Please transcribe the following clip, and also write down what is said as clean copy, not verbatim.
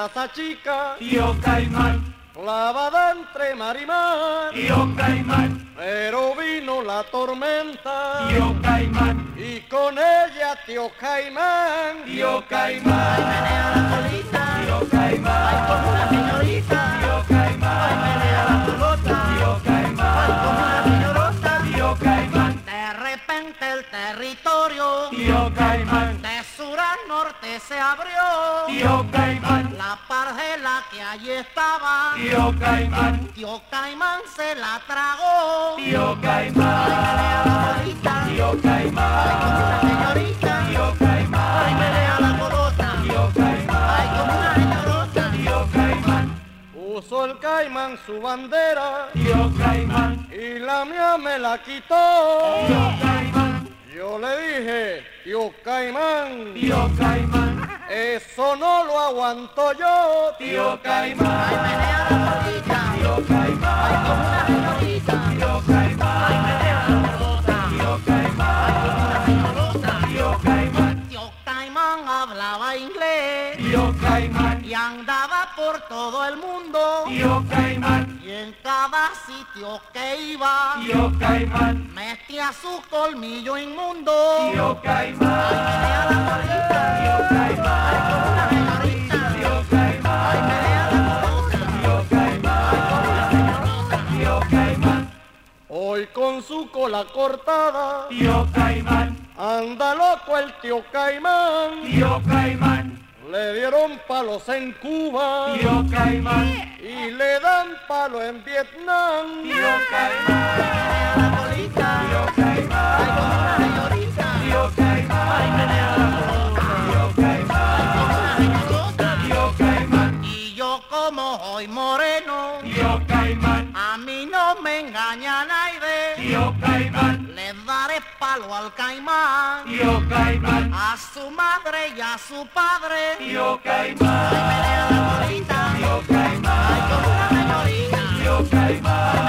casa chica, tío Caimán, clavada entre mar y mar, tío Caimán, pero vino la tormenta, tío Caimán, y con ella tío Caimán, tío Caimán, Ay, menea la colita, tío Caimán, ay, como una señorita, tío Caimán, ay, menea la colota, tío ay, Caimán, como una señorota. tío Caimán, De repente el territorio tío Caimán, de sur a norte se abrió. tío Caimán, La parcela que allí estaba, tío Caimán, tío Caimán se la tragó. tío Caimán, Menea la colita, tío ay, Caimán, como una señorita, tío ay, Caimán, menea la colota, tío Caimán, ay, como una señorota. tío Caimán, puso el Caimán su bandera, tío Caimán, y la mía me la quitó. tío Caimán, Yo le dije, tío Caimán, tío Caimán, eso no lo aguanto yo, tío Ay, Caimán, menea la colita, tío ay, Caimán, como una señorita, tío ay, Caimán, menea la colota, tío Caimán, señorota. tío Caimán, Tío Caimán hablaba inglés tío Caimán, y andaba por todo el mundo. tío Caimán, Y en cada sitio que iba, tío Caimán, metía su colmillo inmundo. tío Caimán, Menea la colita, tío Caimán, como una señorita. tío Caimán, Menea la colita, tío Caimán, señorota. tío Caimán, hoy con su cola cortada, tío Caimán, anda loco el tío Caimán, tío Caimán, le dieron palos en Cuba, tío Caimán, y le dan palo en Vietnam, tío Caimán, Menea la colita, tío Caimán, como una señorita. tío Caimán, Menea la colita, tío Caimán, como una señorota. tío Caimán, Y yo como soy moreno, tío Caimán, a mí no me engaña nadie. tío Caimán, Le daré palo al Caimán, tío Caimán, a su madre y a su padre. tío Caimán, Menea la colita, tío Caimán, como una señorita. tío Caimán,